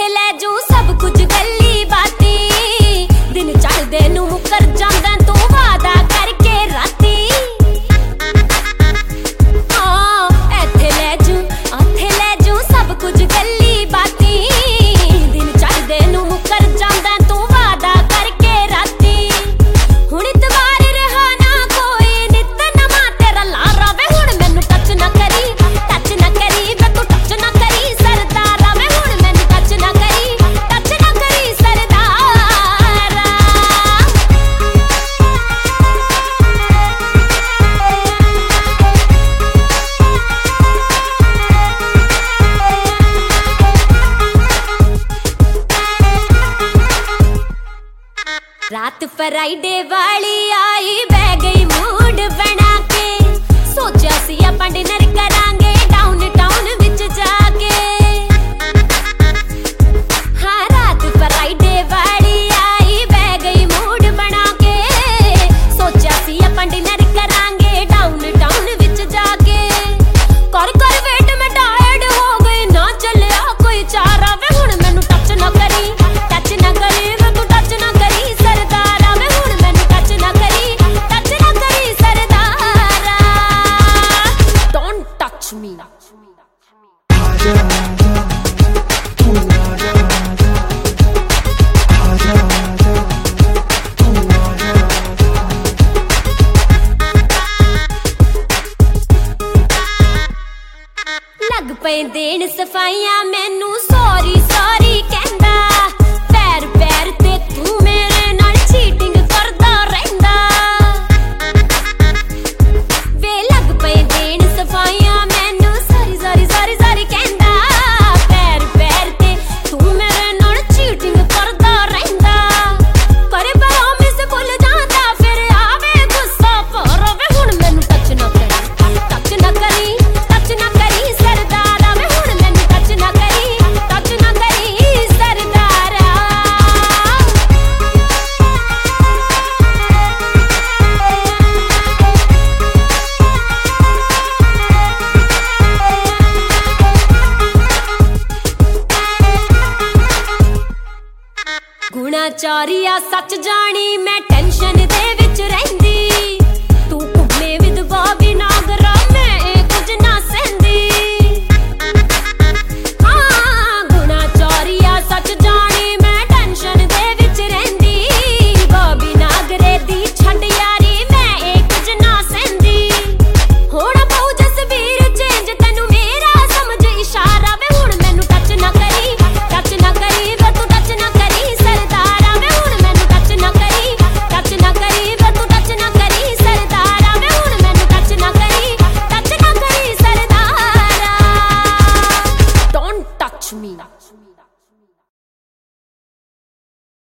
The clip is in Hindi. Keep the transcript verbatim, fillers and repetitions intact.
ਇੱਥੇ ਲੈ ਜੂ ਸਭ ਕੁਝ ਗੱਲੀ ਬਾਤੀ ਦਿਨ ਚੜ੍ਹਦੇ ਨੂੰ ਮੁੱਕਰ ਜਾਂਦਾ ਤੂੰ ਵਾਦਾ ਕਰਕੇ ਰਾਤੀ ਹਾਂ ਇੱਥੇ ਲੈ ਜੂ ਇੱਥੇ ਲੈ ਜੂ ਸਭ ਕੁਝ ਗੱਲੀ ਬਾਤੀ ਦਿਨ ਚੜ੍ਹਦੇ ਨੂੰ ਮੁੱਕਰ ਜਾਂਦਾ ਤੂੰ ਵਾਦਾ ਕਰਕੇ ਰਾਤੀ ਹੁਣ ਇਤਵਾਰ ਰਹਾ ਨਾ ਕੋਈ ਨਿਤ ਨਵਾਂ ਤੇਰਾ ਲਾਰਾ ਵੇ ਹੁਣ ਮੈਨੂੰ ਟੱਚ ਨਾ ਕਰੀ ਟੱਚ ਨਾ ਕਰੀ ਵੇ ਤੂੰ ਟੱਚ ਨਾ ਕਰੀ ਸਰਦਾਰਾ ਵੇ ਹੁਣ ਮੈਨੂੰ ਟੱਚ ਨਾ ਕਰੀ ਟੱਚ ਨਾ ਕਰੀ ਸਰਦਾਰਾ रात फ्राइडे वाली आई बह गई मूड बना के सोचा सी अपन डिनर करांगे डाउन टाउन विच जाके हाँ रात फ्राइडे वाली आई बह गई मूड बना के सोचा सी अपन डिनर करांगे डाउन टाउन विच जाके कर कर वेट में टायर्ड हो गई ना चलिया कोई चारा वे हुण मैनू टच ना करी टच ना करी वे तू टच ना करी सरदारा वे हुण मैनू टच ना करी टच ना करी सरदारा डोंट टच मी लग पे देन सफाइयां मैनू सॉरी सॉरी कहंदा पैर पैर ते तू मेरे नाल चीटिंग करदा रहिंदा वे लग पे देन सफाइयां मैनू सॉरी सॉरी सॉरी सॉरी कहंदा पैर पैर ते तू मेरे नाल चीटिंग करदा रहिंदा करे प्रॉमिस भुल जांदा फिर आवे गुस्सा पर वे हुण मैनू टच ना करी टच ना करी टच ना करी सरदारा वे हुण मैनू टच ना करी टच ना करी सरदारा गुणा चौरिया सच जानी मैं टेंशन दे विच रहिंदी